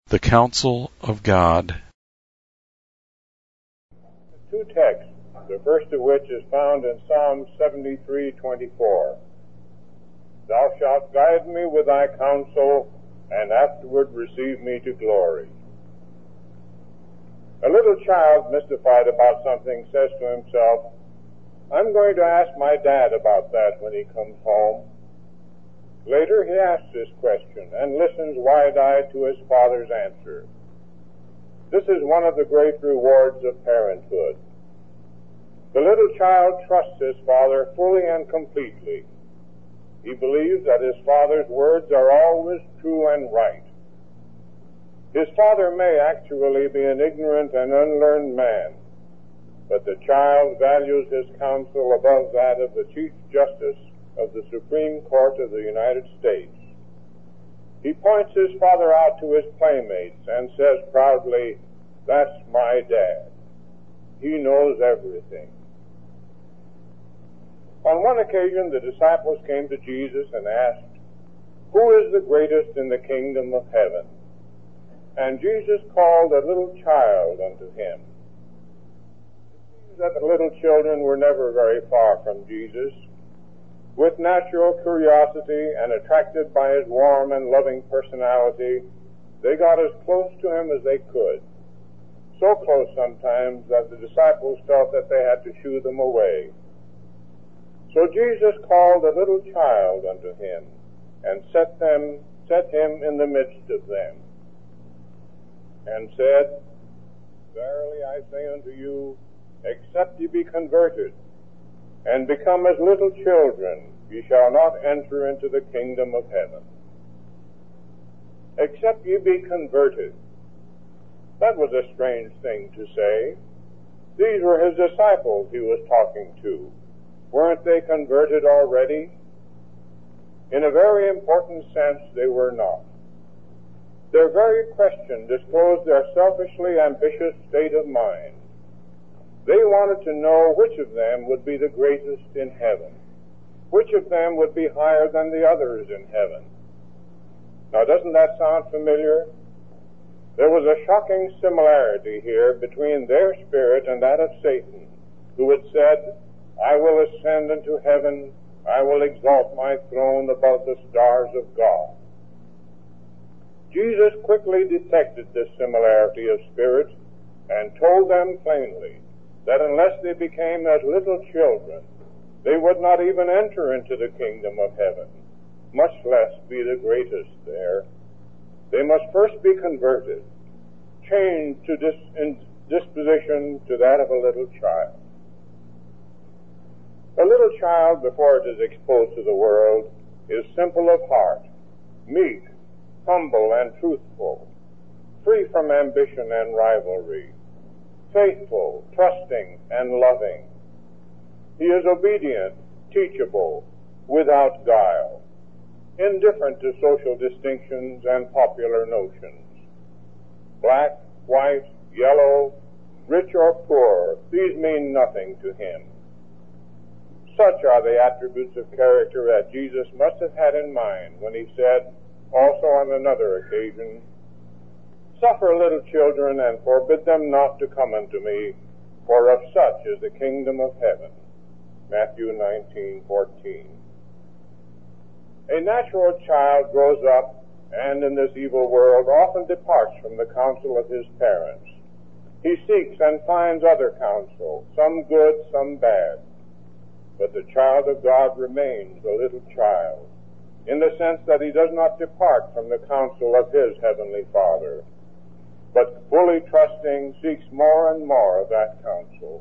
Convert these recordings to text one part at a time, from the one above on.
The Counsel of God. Two texts, the first of which is found in Psalm 73:24. Thou shalt guide me with thy counsel, and afterward receive me to glory. A little child mystified about something says to himself, I'm going to ask my dad about that when he comes home. Later he asks this question and listens wide-eyed to his father's answer. This is one of the great rewards of parenthood. The little child trusts his father fully and completely. He believes that his father's words are always true and right. His father may actually be an ignorant and unlearned man, but the child values his counsel above that of the Chief Justice of the Supreme Court of the United States. He points his father out to his playmates and says proudly, "That's my dad. He knows everything." On one occasion, the disciples came to Jesus and asked, "Who is the greatest in the kingdom of heaven?" And Jesus called a little child unto him. It seems that the little children were never very far from Jesus. With natural curiosity and attracted by his warm and loving personality, they got as close to him as they could. So close sometimes that the disciples felt that they had to shoo them away. So Jesus called a little child unto him, and set him in the midst of them, and said, Verily I say unto you, except ye be converted, and become as little children, ye shall not enter into the kingdom of heaven. Except ye be converted. That was a strange thing to say. These were his disciples he was talking to. Weren't they converted already? In a very important sense, they were not. Their very question disclosed their selfishly ambitious state of mind. They wanted to know which of them would be the greatest in heaven. Which of them would be higher than the others in heaven? Now, doesn't that sound familiar? There was a shocking similarity here between their spirit and that of Satan, who had said, I will ascend into heaven, I will exalt my throne above the stars of God. Jesus quickly detected this similarity of spirit and told them plainly that unless they became as little children, they would not even enter into the kingdom of heaven, much less be the greatest there. They must first be converted, changed to disposition to that of a little child. A little child, before it is exposed to the world, is simple of heart, meek, humble, and truthful, free from ambition and rivalry, faithful, trusting, and loving. He is obedient, teachable, without guile, indifferent to social distinctions and popular notions. Black, white, yellow, rich or poor, these mean nothing to him. Such are the attributes of character that Jesus must have had in mind when he said, also on another occasion, Suffer little children, and forbid them not to come unto me, for of such is the kingdom of heaven. Matthew 19:14. A natural child grows up, and in this evil world often departs from the counsel of his parents. He seeks and finds other counsel, some good, some bad. But the child of God remains a little child, in the sense that he does not depart from the counsel of his heavenly Father, but fully trusting, seeks more and more of that counsel.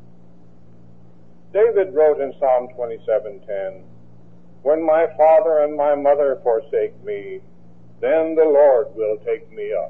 David wrote in Psalm 27:10, When my father and my mother forsake me, then the Lord will take me up.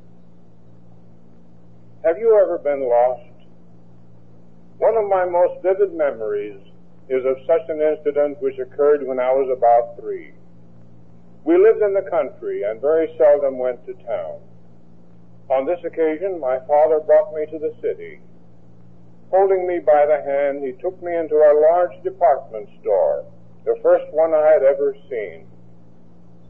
Have you ever been lost? One of my most vivid memories is of such an incident which occurred when I was about 3. We lived in the country and very seldom went to town. On this occasion, my father brought me to the city. Holding me by the hand, he took me into a large department store, the first one I had ever seen.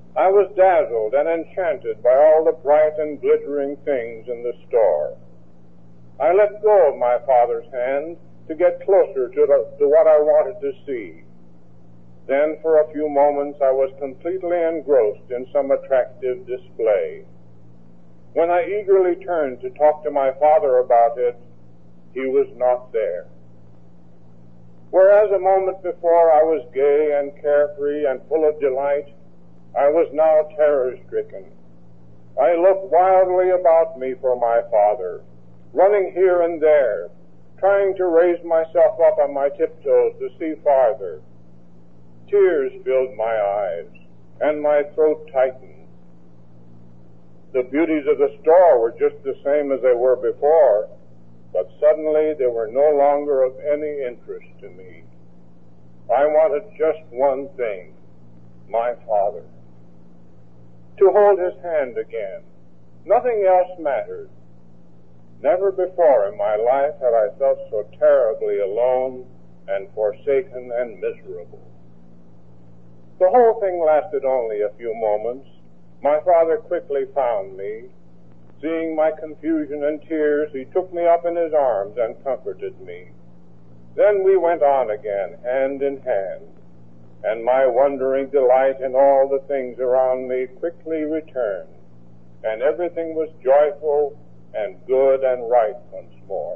I was dazzled and enchanted by all the bright and glittering things in the store. I let go of my father's hand to get closer to what I wanted to see. Then for a few moments I was completely engrossed in some attractive display. When I eagerly turned to talk to my father about it, he was not there. Whereas a moment before I was gay and carefree and full of delight, I was now terror-stricken. I looked wildly about me for my father, running here and there, trying to raise myself up on my tiptoes to see farther. Tears filled my eyes, and my throat tightened. The beauties of the store were just the same as they were before, but suddenly they were no longer of any interest to me. I wanted just one thing, my father. To hold his hand again. Nothing else mattered. Never before in my life had I felt so terribly alone and forsaken and miserable. The whole thing lasted only a few moments. My father quickly found me. Seeing my confusion and tears, he took me up in his arms and comforted me. Then we went on again, hand in hand, and my wondering delight in all the things around me quickly returned, and everything was joyful and good and right once more.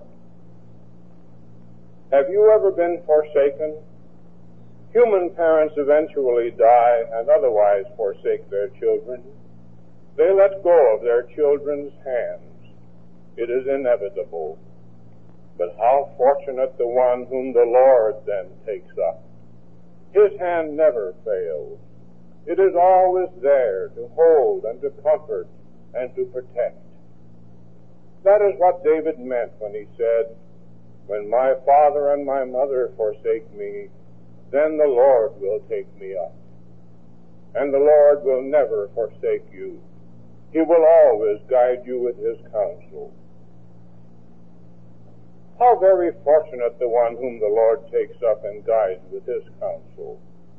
Have you ever been forsaken? Human parents eventually die and otherwise forsake their children. They let go of their children's hands. It is inevitable. But how fortunate the one whom the Lord then takes up. His hand never fails. It is always there to hold and to comfort and to protect. That is what David meant when he said, "When my father and my mother forsake me, then the Lord will take me up." And the Lord will never forsake you. He will always guide you with his counsel. How very fortunate the one whom the Lord takes up and guides with his counsel.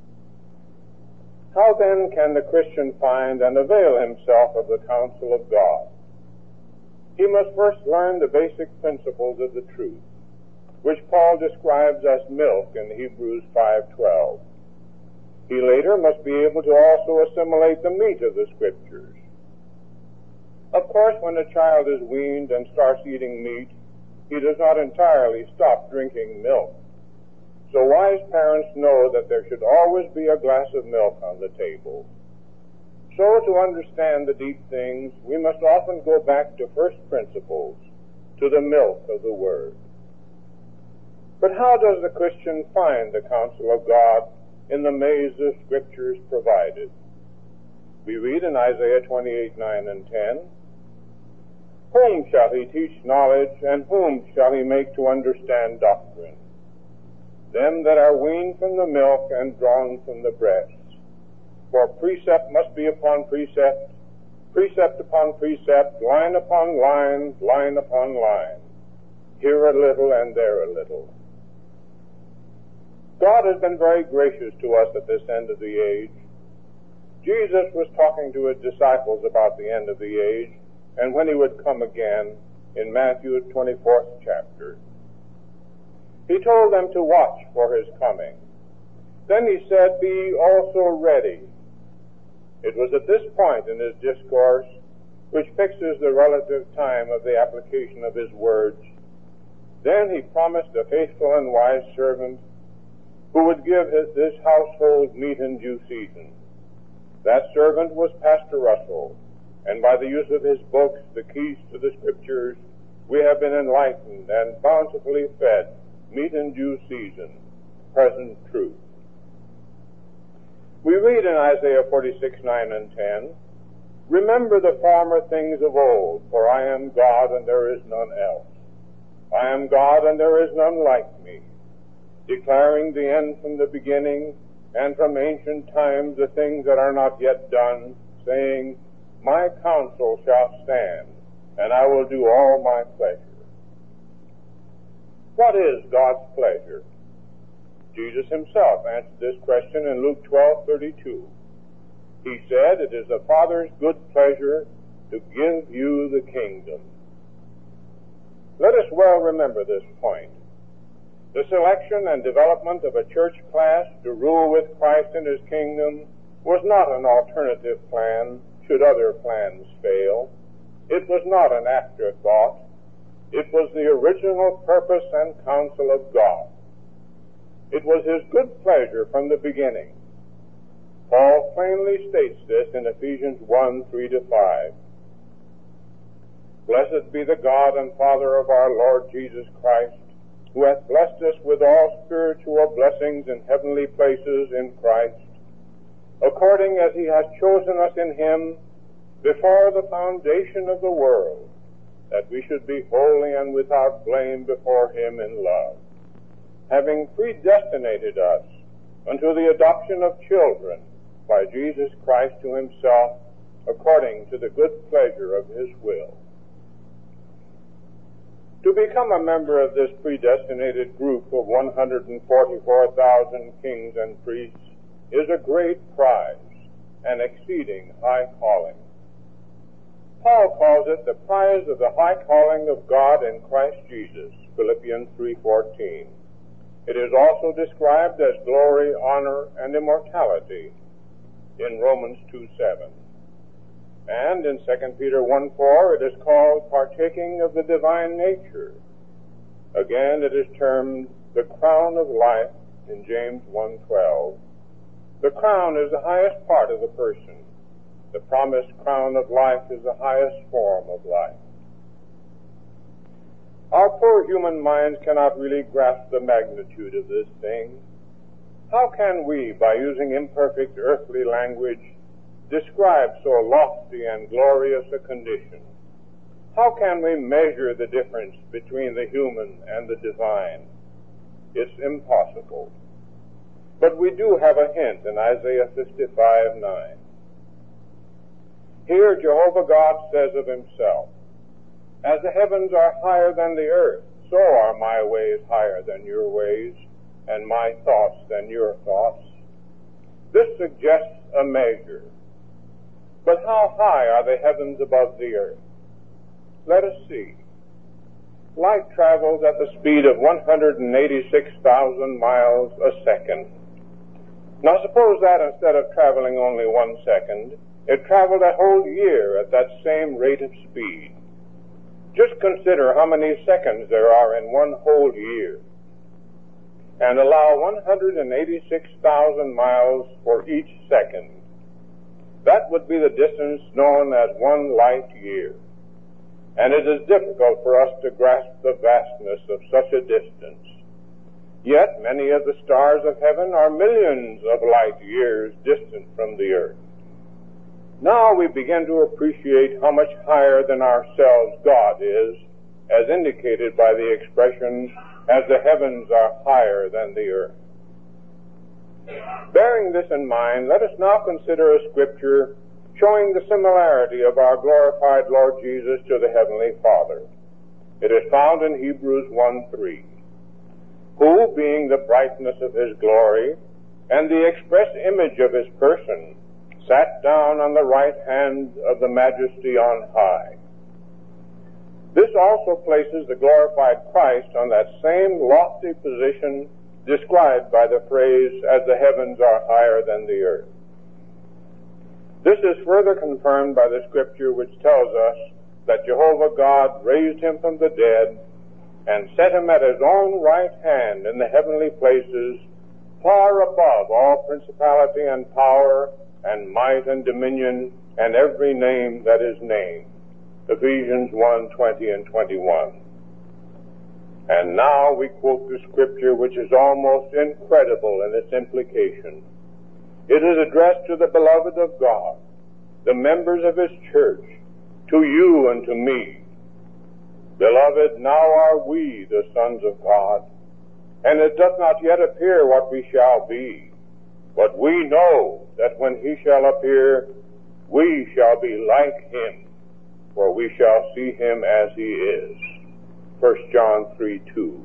How then can the Christian find and avail himself of the counsel of God? He must first learn the basic principles of the truth, which Paul describes as milk in Hebrews 5:12. He later must be able to also assimilate the meat of the Scriptures. Of course, when a child is weaned and starts eating meat, he does not entirely stop drinking milk. So wise parents know that there should always be a glass of milk on the table. So to understand the deep things, we must often go back to first principles, to the milk of the Word. But how does the Christian find the counsel of God in the maze of Scriptures provided? We read in Isaiah 28:9 and 10, "Whom shall he teach knowledge, and whom shall he make to understand doctrine? Them that are weaned from the milk and drawn from the breast. For precept must be upon precept, precept upon precept, line upon line, line upon line. Here a little and there a little." God has been very gracious to us at this end of the age. Jesus was talking to his disciples about the end of the age, and when he would come again in Matthew 24th chapter. He told them to watch for his coming. Then he said, "Be also ready." It was at this point in his discourse, which fixes the relative time of the application of his words, then he promised a faithful and wise servant who would give this household meat in due season. That servant was Pastor Russell, and by the use of his books, The Keys to the Scriptures, we have been enlightened and bountifully fed meat in due season, present truth. We read in Isaiah 46:9 and 10, "Remember the former things of old, for I am God and there is none else. I am God and there is none like me, declaring the end from the beginning, and from ancient times the things that are not yet done, saying, My counsel shall stand, and I will do all my pleasure." What is God's pleasure? Jesus himself answered this question in Luke 12:32. He said, "It is the Father's good pleasure to give you the kingdom." Let us well remember this point. The selection and development of a church class to rule with Christ in His kingdom was not an alternative plan should other plans fail. It was not an afterthought. It was the original purpose and counsel of God. It was His good pleasure from the beginning. Paul plainly states this in Ephesians 1:3-5. "Blessed be the God and Father of our Lord Jesus Christ, who hath blessed us with all spiritual blessings in heavenly places in Christ, according as He hath chosen us in Him before the foundation of the world, that we should be holy and without blame before Him in love, having predestinated us unto the adoption of children by Jesus Christ to Himself, according to the good pleasure of His will." To become a member of this predestinated group of 144,000 kings and priests is a great prize, an exceeding high calling. Paul calls it the prize of the high calling of God in Christ Jesus, Philippians 3:14. It is also described as glory, honor, and immortality in Romans 2:7. And in 2 Peter 1:4 it is called partaking of the divine nature. Again, it is termed the crown of life in James 1:12. The crown is the highest part of the person. The promised crown of life is the highest form of life. Our poor human minds cannot really grasp the magnitude of this thing. How can we, by using imperfect earthly language, describe so lofty and glorious a condition? How can we measure the difference between the human and the divine? It's impossible. But we do have a hint in Isaiah 55:9. Here Jehovah God says of Himself, "As the heavens are higher than the earth, so are my ways higher than your ways, and my thoughts than your thoughts." This suggests a measure. But how high are the heavens above the earth? Let us see. Light travels at the speed of 186,000 miles a second. Now suppose that instead of traveling only 1 second, it traveled a whole year at that same rate of speed. Just consider how many seconds there are in one whole year, and allow 186,000 miles for each second. That would be the distance known as 1 light year. And it is difficult for us to grasp the vastness of such a distance. Yet many of the stars of heaven are millions of light years distant from the earth. Now we begin to appreciate how much higher than ourselves God is, as indicated by the expression, "as the heavens are higher than the earth." Bearing this in mind, let us now consider a scripture showing the similarity of our glorified Lord Jesus to the Heavenly Father. It is found in Hebrews 1:3. "Who, being the brightness of His glory, and the express image of His person, sat down on the right hand of the Majesty on high." This also places the glorified Christ on that same lofty position described by the phrase, "as the heavens are higher than the earth." This is further confirmed by the scripture which tells us that Jehovah God raised Him from the dead and set Him at His own right hand in the heavenly places, far above all principality and power and might and dominion and every name that is named. Ephesians 1:20 and 21. And now we quote the scripture which is almost incredible in its implication. It is addressed to the beloved of God, the members of His church, to you and to me. "Beloved, now are we the sons of God, and it doth not yet appear what we shall be. But we know that when He shall appear, we shall be like Him, for we shall see Him as He is." 1 John 3:2.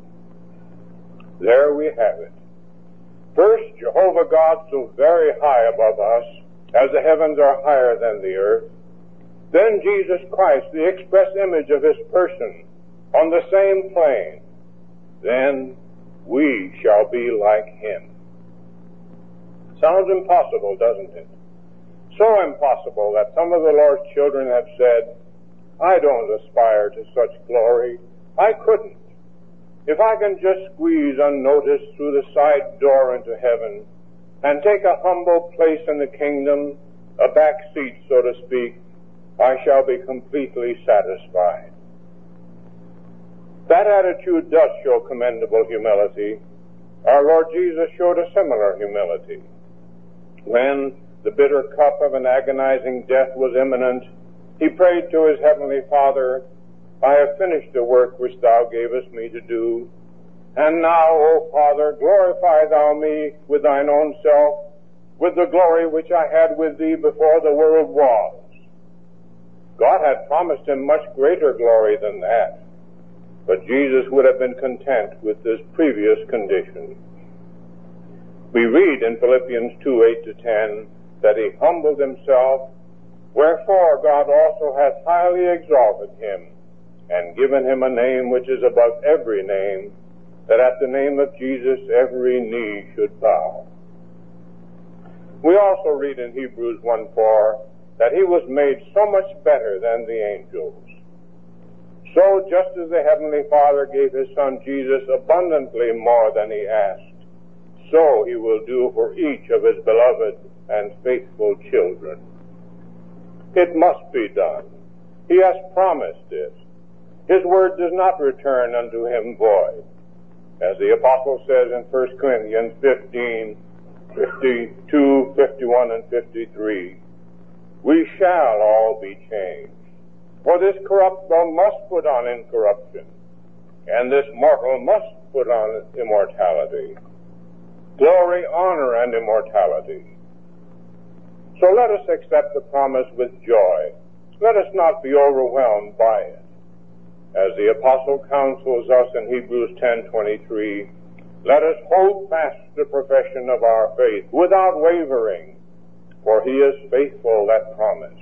There we have it. First, Jehovah God so very high above us, as the heavens are higher than the earth, then Jesus Christ, the express image of his person, on the same plane, then we shall be like him. Sounds impossible, doesn't it? So impossible that some of the Lord's children have said, I don't aspire to such glory. I couldn't. If I can just squeeze unnoticed through the side door into heaven and take a humble place in the kingdom, a back seat, so to speak, I shall be completely satisfied. That attitude does show commendable humility. Our Lord Jesus showed a similar humility. When the bitter cup of an agonizing death was imminent, he prayed to his heavenly Father, I have finished the work which thou gavest me to do. And now, O Father, glorify thou me with thine own self, with the glory which I had with thee before the world was. God had promised him much greater glory than that, but Jesus would have been content with this previous condition. We read in Philippians 2:8-10 that he humbled himself, wherefore God also hath highly exalted him, and given him a name which is above every name, that at the name of Jesus every knee should bow. We also read in Hebrews 1:4 that he was made so much better than the angels. So just as the Heavenly Father gave his Son Jesus abundantly more than he asked, so he will do for each of his beloved and faithful children. It must be done. He has promised it. His word does not return unto him void. As the apostle says in 1 Corinthians 15:52, 51, and 53, we shall all be changed. For this corruptible must put on incorruption, and this mortal must put on immortality. Glory, honor, and immortality. So let us accept the promise with joy. Let us not be overwhelmed by it. As the apostle counsels us in Hebrews 10:23, let us hold fast the profession of our faith without wavering, for he is faithful that promised.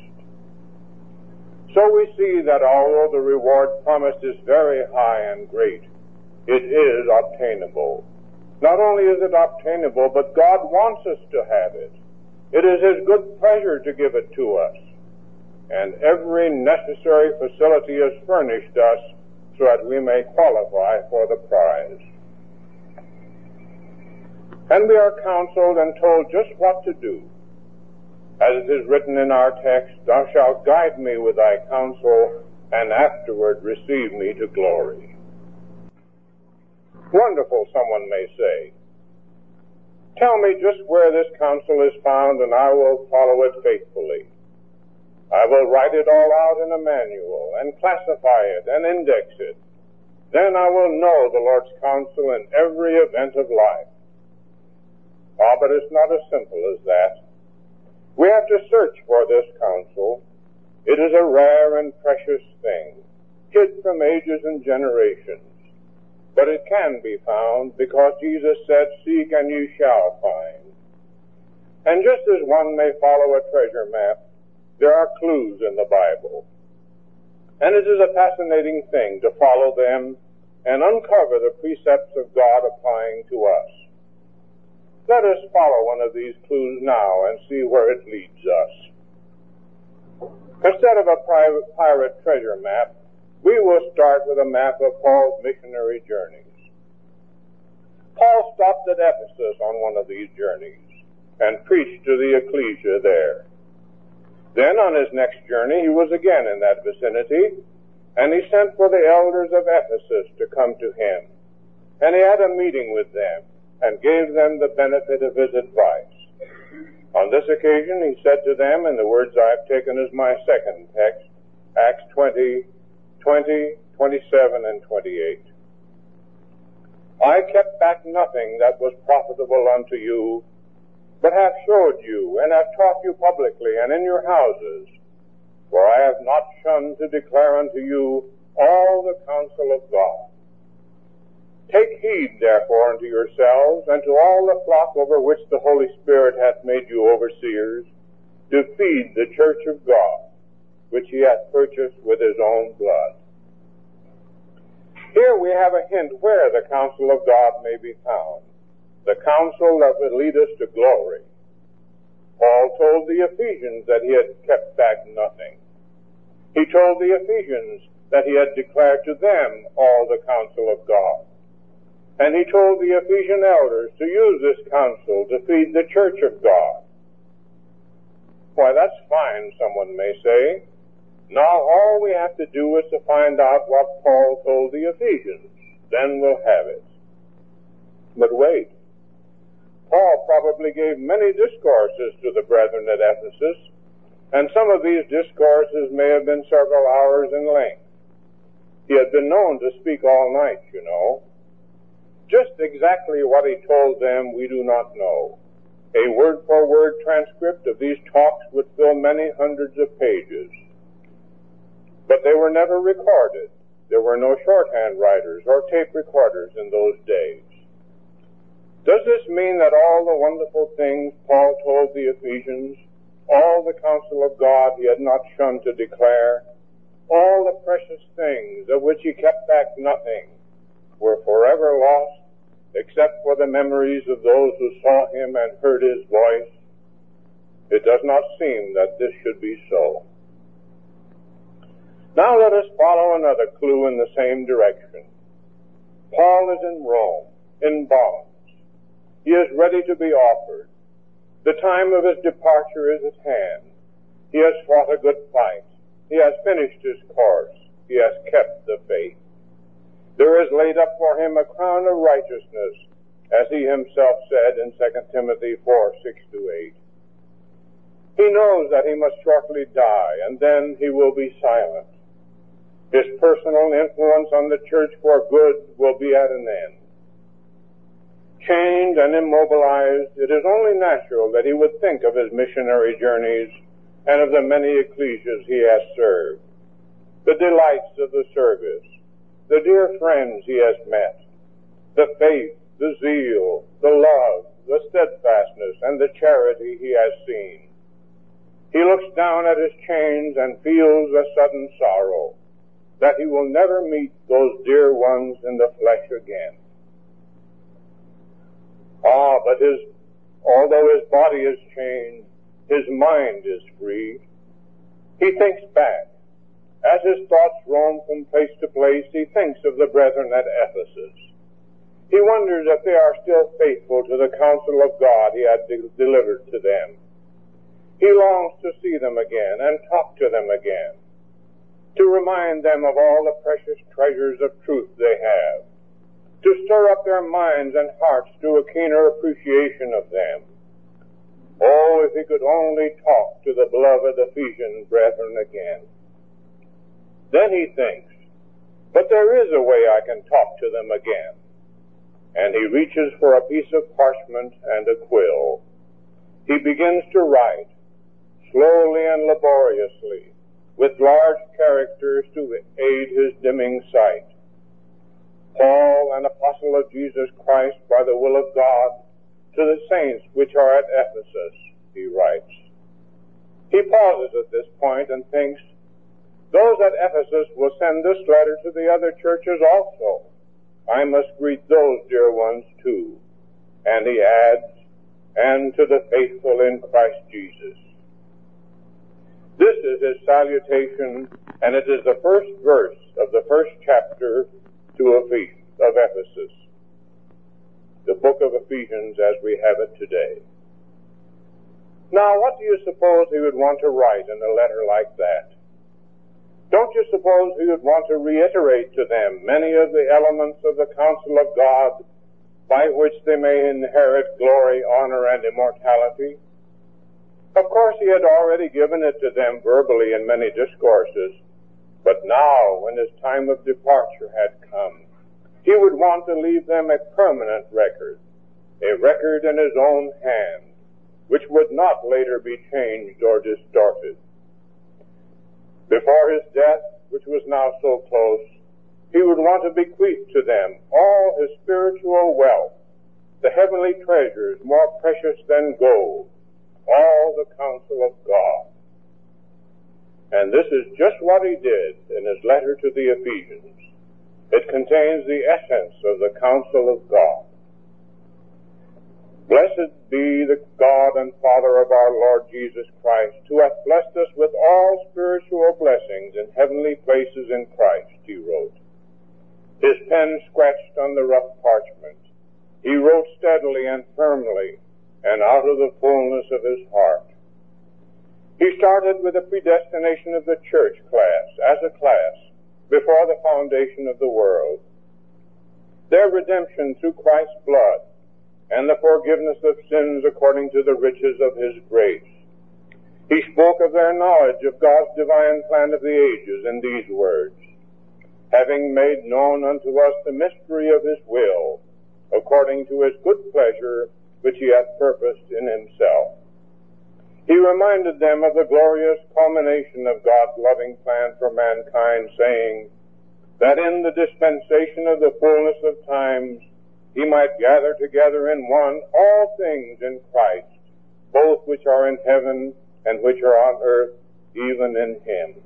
So we see that although the reward promised is very high and great, it is obtainable. Not only is it obtainable, but God wants us to have it. It is his good pleasure to give it to us. And every necessary facility is furnished us so that we may qualify for the prize. And we are counseled and told just what to do. As it is written in our text, thou shalt guide me with thy counsel, and afterward receive me to glory. Wonderful, someone may say. Tell me just where this counsel is found, and I will follow it faithfully. I will write it all out in a manual, and classify it, and index it. Then I will know the Lord's counsel in every event of life. Ah, but it's not as simple as that. We have to search for this counsel. It is a rare and precious thing, hid from ages and generations. But it can be found because Jesus said, seek and you shall find. And just as one may follow a treasure map, there are clues in the Bible. And it is a fascinating thing to follow them and uncover the precepts of God applying to us. Let us follow one of these clues now and see where it leads us. Instead of a pirate treasure map, we will start with a map of Paul's missionary journeys. Paul stopped at Ephesus on one of these journeys and preached to the ecclesia there. Then on his next journey, he was again in that vicinity, and he sent for the elders of Ephesus to come to him. And he had a meeting with them and gave them the benefit of his advice. On this occasion, he said to them, in the words I've taken as my second text, Acts 20, 27, and 28. I kept back nothing that was profitable unto you, but have showed you, and have taught you publicly, and in your houses. For I have not shunned to declare unto you all the counsel of God. Take heed, therefore, unto yourselves, and to all the flock over which the Holy Spirit hath made you overseers, to feed the church of God, which he hath purchased with his own blood. Here we have a hint where the counsel of God may be found, the counsel that would lead us to glory. Paul told the Ephesians that he had kept back nothing. He told the Ephesians that he had declared to them all the counsel of God. And he told the Ephesian elders to use this counsel to feed the church of God. Why, that's fine, someone may say. Now all we have to do is to find out what Paul told the Ephesians. Then we'll have it. But wait. Paul probably gave many discourses to the brethren at Ephesus, and some of these discourses may have been several hours in length. He had been known to speak all night, you know. Just exactly what he told them we do not know. A word-for-word transcript of these talks would fill many hundreds of pages. But they were never recorded. There were no shorthand writers or tape recorders in those days. Does this mean that all the wonderful things Paul told the Ephesians, all the counsel of God he had not shunned to declare, all the precious things of which he kept back nothing, were forever lost, except for the memories of those who saw him and heard his voice? It does not seem that this should be so. Now let us follow another clue in the same direction. Paul is in Rome, in bonds. He is ready to be offered. The time of his departure is at hand. He has fought a good fight. He has finished his course. He has kept the faith. There is laid up for him a crown of righteousness, as he himself said in 2 Timothy 4:6-8. He knows that he must shortly die, and then he will be silent. His personal influence on the church for good will be at an end. Chained and immobilized, it is only natural that he would think of his missionary journeys and of the many ecclesias he has served, the delights of the service, the dear friends he has met, the faith, the zeal, the love, the steadfastness, and the charity he has seen. He looks down at his chains and feels a sudden sorrow that he will never meet those dear ones in the flesh again. But although his body is chained, his mind is free. He thinks back. As his thoughts roam from place to place, he thinks of the brethren at Ephesus. He wonders if they are still faithful to the counsel of God he had delivered to them. He longs to see them again and talk to them again, to remind them of all the precious treasures of truth they have, to stir up their minds and hearts to a keener appreciation of them. Oh, if he could only talk to the beloved Ephesian brethren again. Then he thinks, but there is a way I can talk to them again. And he reaches for a piece of parchment and a quill. He begins to write, slowly and laboriously, with large characters to aid his dimming sight. Paul, an apostle of Jesus Christ by the will of God, to the saints which are at Ephesus, he writes. He pauses at this point and thinks, those at Ephesus will send this letter to the other churches also. I must greet those dear ones too. And he adds, and to the faithful in Christ Jesus. This is his salutation, and it is the first verse of the first chapter of Ephesus, the book of Ephesians as we have it today. Now, what do you suppose he would want to write in a letter like that? Don't you suppose he would want to reiterate to them many of the elements of the counsel of God by which they may inherit glory, honor, and immortality? Of course, he had already given it to them verbally in many discourses, but now, when his time of departure had come, he would want to leave them a permanent record, a record in his own hand, which would not later be changed or distorted. Before his death, which was now so close, he would want to bequeath to them all his spiritual wealth, the heavenly treasures more precious than gold, all the counsel of God. And this is just what he did in his letter to the Ephesians. It contains the essence of the counsel of God. Blessed be the God and Father of our Lord Jesus Christ, who hath blessed us with all spiritual blessings in heavenly places in Christ, he wrote. His pen scratched on the rough parchment. He wrote steadily and firmly, and out of the fullness of his heart. He started with the predestination of the church class, as a class, before the foundation of the world. Their redemption through Christ's blood, and the forgiveness of sins according to the riches of his grace. He spoke of their knowledge of God's divine plan of the ages in these words, having made known unto us the mystery of his will, according to his good pleasure, which he hath purposed in himself. He reminded them of the glorious culmination of God's loving plan for mankind, saying that in the dispensation of the fullness of times he might gather together in one all things in Christ, both which are in heaven and which are on earth, even in him.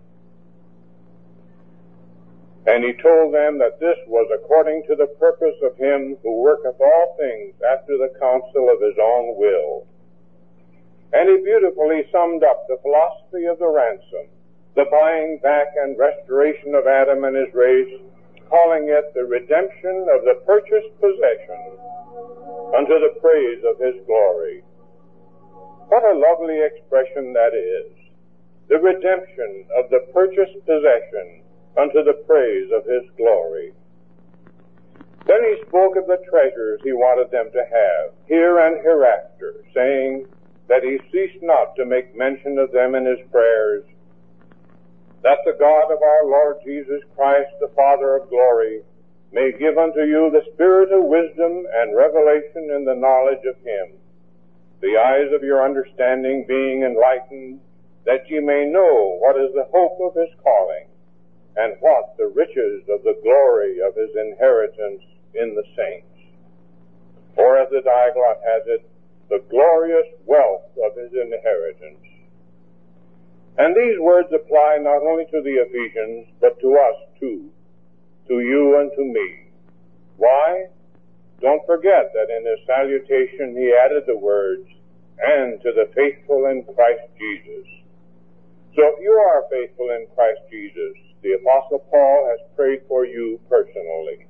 And he told them that this was according to the purpose of him who worketh all things after the counsel of his own will. And he beautifully summed up the philosophy of the ransom, the buying back and restoration of Adam and his race, calling it the redemption of the purchased possession unto the praise of his glory. What a lovely expression that is. The redemption of the purchased possession unto the praise of his glory. Then he spoke of the treasures he wanted them to have, here and hereafter, saying that he ceased not to make mention of them in his prayers, that the God of our Lord Jesus Christ, the Father of glory, may give unto you the spirit of wisdom and revelation in the knowledge of him, the eyes of your understanding being enlightened, that ye may know what is the hope of his calling, and what the riches of the glory of his inheritance in the saints. Or as the Diaglott has it, the glorious wealth of his inheritance. And these words apply not only to the Ephesians, but to us too, to you and to me. Why? Don't forget that in his salutation he added the words, and to the faithful in Christ Jesus. So if you are faithful in Christ Jesus, the Apostle Paul has prayed for you personally.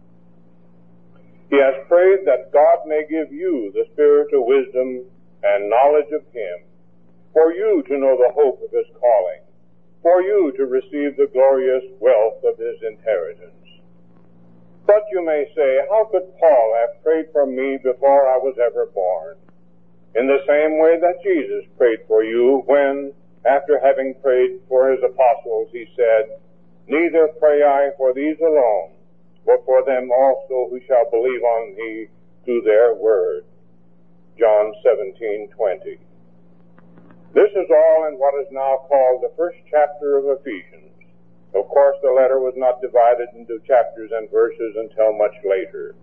He has prayed that God may give you the spirit of wisdom and knowledge of him, for you to know the hope of his calling, for you to receive the glorious wealth of his inheritance. But you may say, how could Paul have prayed for me before I was ever born? In the same way that Jesus prayed for you when, after having prayed for his apostles, he said, neither pray I for these alone, but for them also who shall believe on me through their word. John 17:20. This is all in what is now called the first chapter of Ephesians. Of course, the letter was not divided into chapters and verses until much later.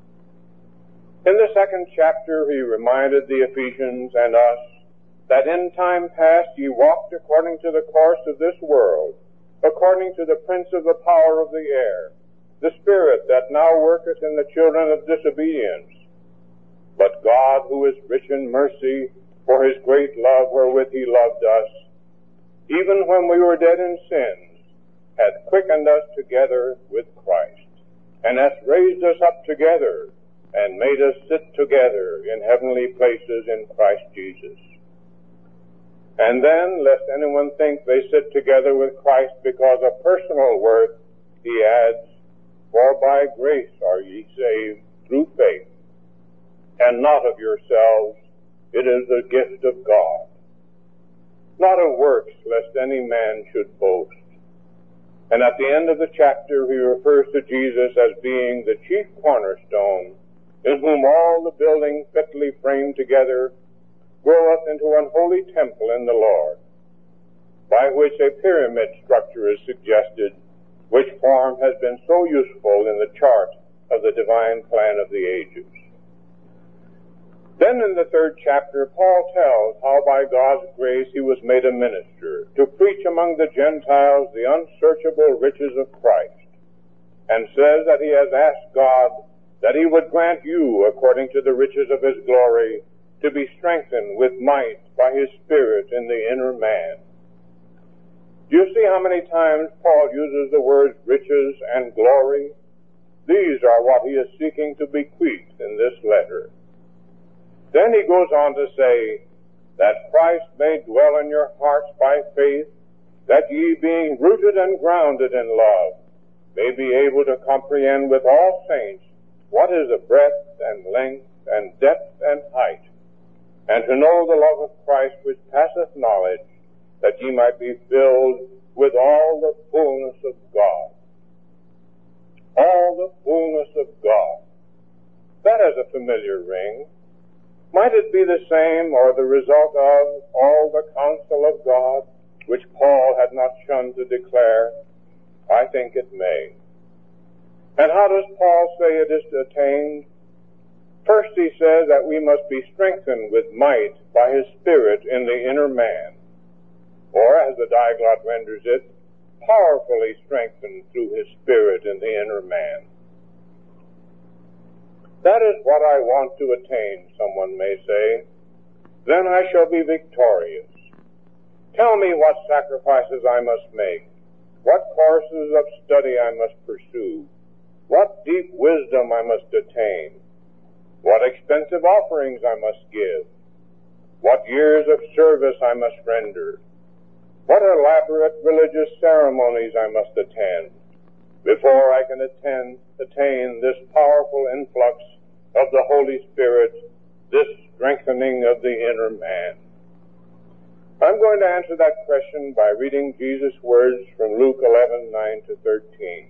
In the second chapter, he reminded the Ephesians and us that in time past ye walked according to the course of this world, according to the prince of the power of the air, the spirit that now worketh in the children of disobedience. But God, who is rich in mercy, for his great love wherewith he loved us, even when we were dead in sins, hath quickened us together with Christ, and hath raised us up together, and made us sit together in heavenly places in Christ Jesus. And then, lest anyone think they sit together with Christ because of personal worth, he adds, for by grace are ye saved through faith, and not of yourselves, it is the gift of God. Not of works, lest any man should boast. And at the end of the chapter, he refers to Jesus as being the chief cornerstone, in whom all the building fitly framed together groweth into an holy temple in the Lord, by which a pyramid structure is suggested, which form has been so useful in the chart of the divine plan of the ages. Then in the 3rd chapter, Paul tells how by God's grace he was made a minister to preach among the Gentiles the unsearchable riches of Christ, and says that he has asked God that he would grant you, according to the riches of his glory, to be strengthened with might by his Spirit in the inner man. Do you see how many times Paul uses the words riches and glory? These are what he is seeking to bequeath in this letter. Then he goes on to say that Christ may dwell in your hearts by faith, that ye being rooted and grounded in love, may be able to comprehend with all saints what is the breadth and length and depth and height, and to know the love of Christ which passeth knowledge, that ye might be filled with all the fullness of God. All the fullness of God. That has a familiar ring. Might it be the same or the result of all the counsel of God, which Paul had not shunned to declare? I think it may. And how does Paul say it is attained? First he says that we must be strengthened with might by his Spirit in the inner man. Or, as the Diaglott renders it, powerfully strengthened through his Spirit in the inner man. That is what I want to attain, someone may say. Then I shall be victorious. Tell me what sacrifices I must make, what courses of study I must pursue, what deep wisdom I must attain, what expensive offerings I must give, what years of service I must render, what elaborate religious ceremonies I must attend, before I can attain this powerful influx of the Holy Spirit, this strengthening of the inner man. I'm going to answer that question by reading Jesus' words from Luke 11:9-13.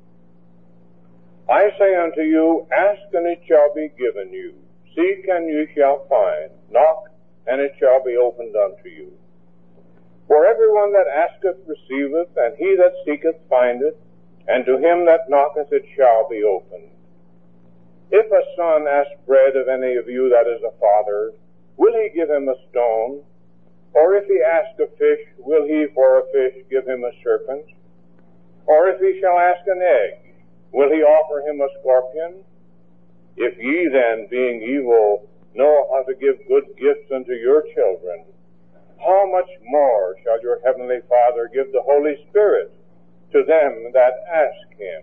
I say unto you, ask and it shall be given you. Seek and you shall find. Knock and it shall be opened unto you. For everyone that asketh receiveth, and he that seeketh findeth, and to him that knocketh it shall be opened. If a son ask bread of any of you that is a father, will he give him a stone? Or if he ask a fish, will he for a fish give him a serpent? Or if he shall ask an egg, will he offer him a scorpion? If ye then, being evil, know how to give good gifts unto your children, how much more shall your heavenly Father give the Holy Spirit to them that ask him?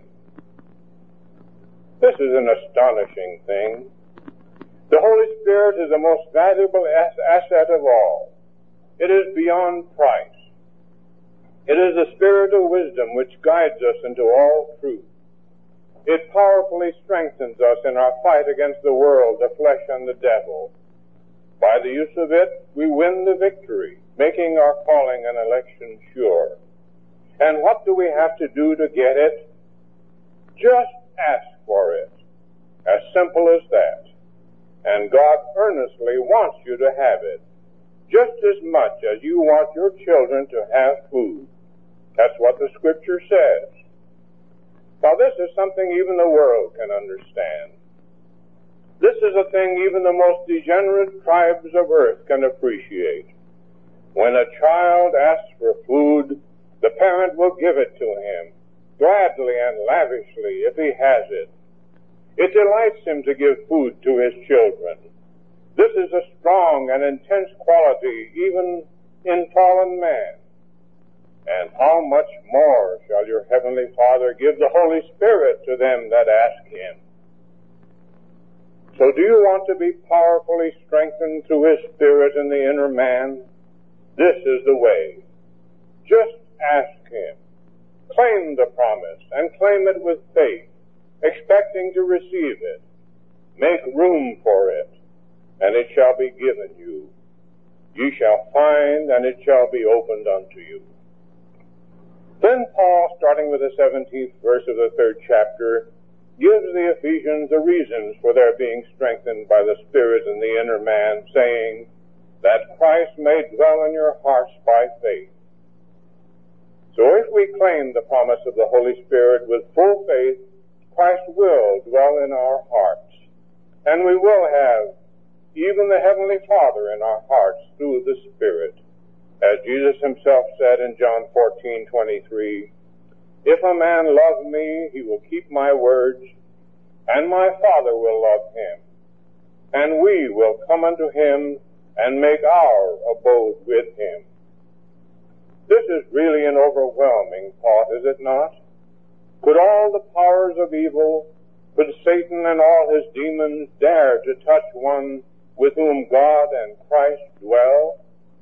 This is an astonishing thing. The Holy Spirit is the most valuable asset of all. It is beyond price. It is the Spirit of wisdom which guides us into all truth. It powerfully strengthens us in our fight against the world, the flesh, and the devil. By the use of it, we win the victory, making our calling and election sure. And what do we have to do to get it? Just ask for it. As simple as that. And God earnestly wants you to have it, just as much as you want your children to have food. That's what the Scripture says. Now this is something even the world can understand. This is a thing even the most degenerate tribes of earth can appreciate. When a child asks for food, the parent will give it to him, gladly and lavishly if he has it. It delights him to give food to his children. This is a strong and intense quality even in fallen man. And how much more shall your heavenly Father give the Holy Spirit to them that ask him? So do you want to be powerfully strengthened through his Spirit in the inner man? This is the way. Just ask him. Claim the promise and claim it with faith, expecting to receive it. Make room for it, and it shall be given you. Ye shall find, and it shall be opened unto you. Then Paul, starting with the 17th verse of the 3rd chapter, gives the Ephesians the reasons for their being strengthened by the Spirit in the inner man, saying that Christ may dwell in your hearts by faith. So if we claim the promise of the Holy Spirit with full faith, Christ will dwell in our hearts, and we will have even the Heavenly Father in our hearts through the Spirit. As Jesus himself said in John 14:23, "If a man love me, he will keep my words, and my Father will love him, and we will come unto him and make our abode with him." This is really an overwhelming thought, is it not? Could all the powers of evil, could Satan and all his demons dare to touch one with whom God and Christ dwell?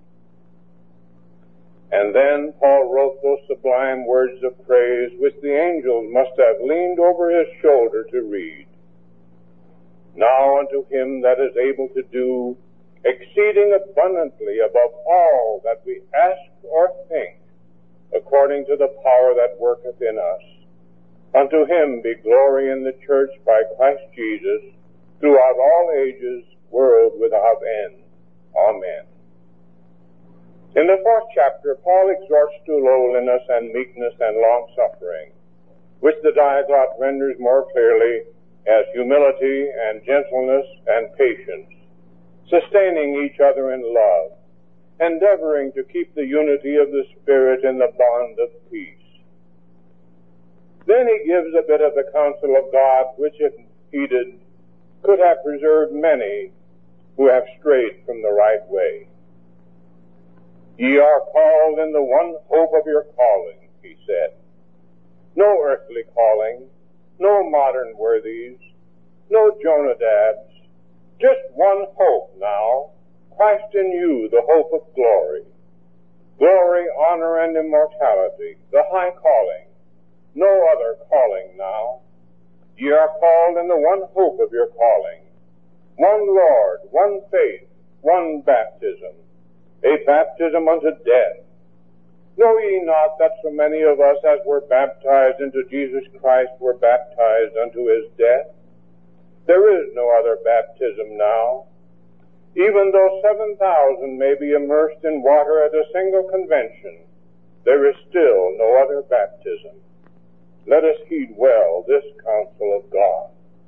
And then Paul wrote those sublime words of praise which the angels must have leaned over his shoulder to read. "Now unto him that is able to do exceeding abundantly above all that we ask or think, according to the power that worketh in us. Unto him be glory in the church by Christ Jesus, throughout all ages, world without end. Amen." In the 4th chapter, Paul exhorts to lowliness and meekness and long-suffering, which the Diaglott renders more clearly as humility and gentleness and patience, sustaining each other in love, endeavoring to keep the unity of the Spirit in the bond of peace. Then he gives a bit of the counsel of God, which, if heeded, could have preserved many who have strayed from the right way. "Ye are called in the one hope of your calling," he said. No earthly calling, no modern worthies, no Jonadabs, just one hope now, Christ in you, the hope of glory. Glory, honor, and immortality, the high calling, no other calling now. Ye are called in the one hope of your calling, one Lord, one faith, one baptism, a baptism unto death. Know ye not that so many of us as were baptized into Jesus Christ were baptized unto his death? There is no other baptism now. Even though 7,000 may be immersed in water at a single convention, there is still no other baptism. Let us heed well this counsel of God.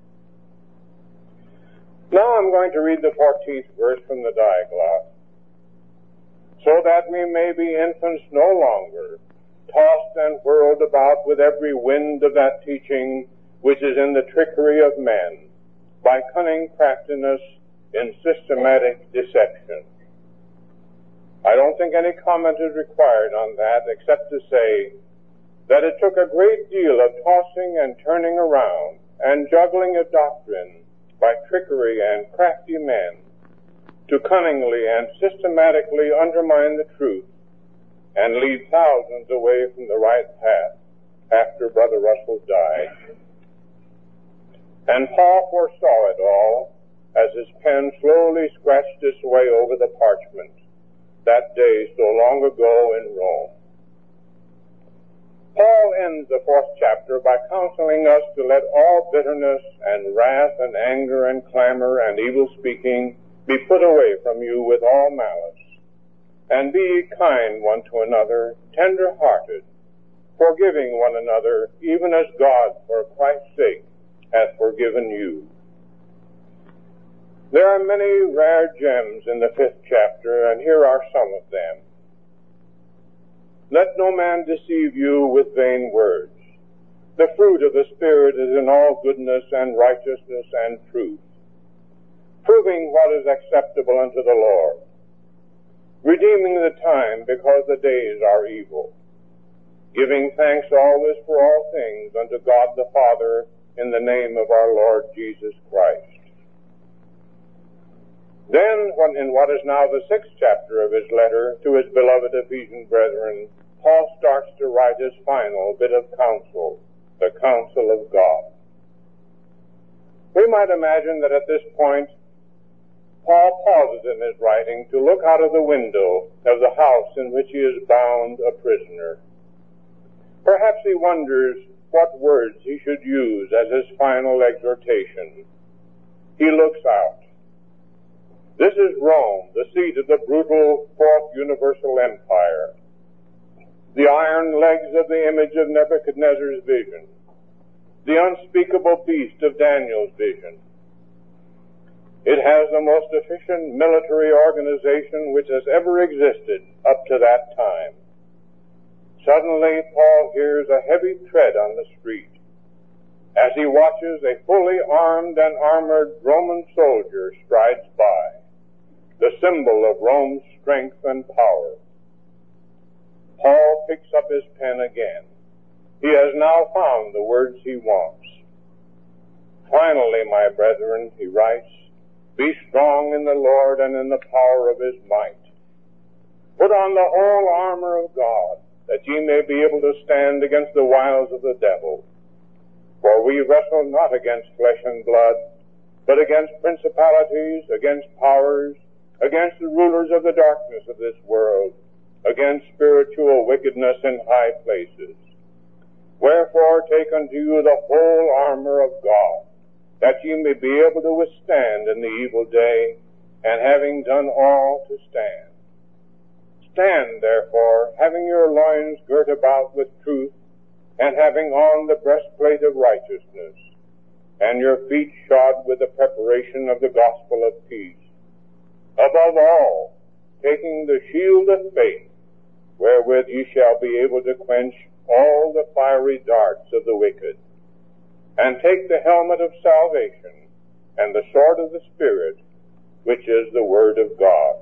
Now I'm going to read the 14th verse from the Diaglott. "So that we may be infants no longer, tossed and whirled about with every wind of that teaching which is in the trickery of men, by cunning craftiness in systematic deception." I don't think any comment is required on that, except to say that it took a great deal of tossing and turning around and juggling of doctrine by trickery and crafty men to cunningly and systematically undermine the truth and lead thousands away from the right path after Brother Russell died. And Paul foresaw it all as his pen slowly scratched its way over the parchment that day so long ago in Rome. Paul ends the 4th chapter by counseling us to let all bitterness and wrath and anger and clamor and evil speaking be put away from you with all malice, and be ye kind one to another, tender-hearted, forgiving one another, even as God, for Christ's sake, hath forgiven you. There are many rare gems in the 5th chapter, and here are some of them. "Let no man deceive you with vain words. The fruit of the Spirit is in all goodness and righteousness and truth, proving what is acceptable unto the Lord, redeeming the time because the days are evil, giving thanks always for all things unto God the Father in the name of our Lord Jesus Christ." Then, in what is now the 6th chapter of his letter to his beloved Ephesian brethren, Paul starts to write his final bit of counsel, the counsel of God. We might imagine that at this point, Paul pauses in his writing to look out of the window of the house in which he is bound a prisoner. Perhaps he wonders what words he should use as his final exhortation. He looks out. This is Rome, the seat of the brutal Fourth Universal Empire, the iron legs of the image of Nebuchadnezzar's vision, the unspeakable beast of Daniel's vision. It has the most efficient military organization which has ever existed up to that time. Suddenly, Paul hears a heavy tread on the street as he watches a fully armed and armored Roman soldier strides by, the symbol of Rome's strength and power. Paul picks up his pen again. He has now found the words he wants. Finally, my brethren, he writes, be strong in the Lord and in the power of his might. Put on the whole armor of God, that ye may be able to stand against the wiles of the devil. For we wrestle not against flesh and blood, but against principalities, against powers, against the rulers of the darkness of this world, against spiritual wickedness in high places. Wherefore take unto you the whole armor of God, that ye may be able to withstand in the evil day, and having done all, to stand. Stand, therefore, having your loins girt about with truth, and having on the breastplate of righteousness, and your feet shod with the preparation of the gospel of peace. Above all, taking the shield of faith, wherewith ye shall be able to quench all the fiery darts of the wicked, and take the helmet of salvation, and the sword of the Spirit, which is the word of God.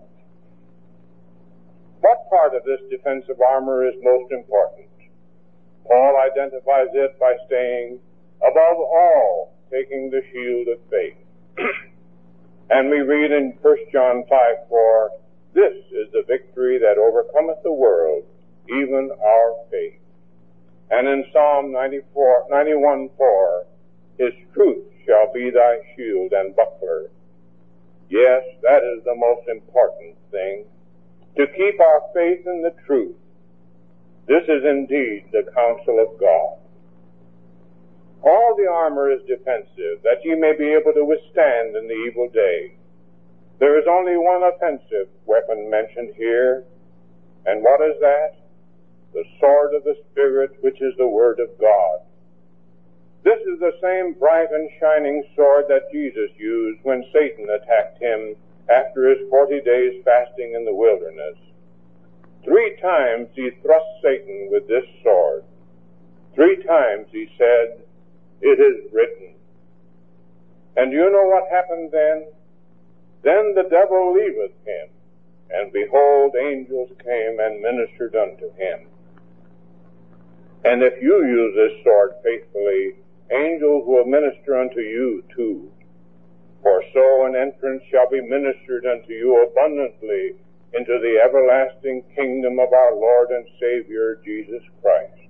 What part of this defensive armor is most important? Paul identifies it by saying, above all, taking the shield of faith. And we read in 1 John 5:4, this is the victory that overcometh the world, even our faith. And in Psalm 91:4, his truth shall be thy shield and buckler. Yes, that is the most important thing, to keep our faith in the truth. This is indeed the counsel of God. All the armor is defensive, that ye may be able to withstand in the evil day. There is only one offensive weapon mentioned here, and what is that? The sword of the Spirit, which is the word of God. This is the same bright and shining sword that Jesus used when Satan attacked him after his 40 days fasting in the wilderness. 3 times he thrust Satan with this sword. 3 times he said, it is written. And do you know what happened then? Then the devil leaveth him, and behold, angels came and ministered unto him. And if you use this sword faithfully, angels will minister unto you too. For so an entrance shall be ministered unto you abundantly into the everlasting kingdom of our Lord and Savior Jesus Christ.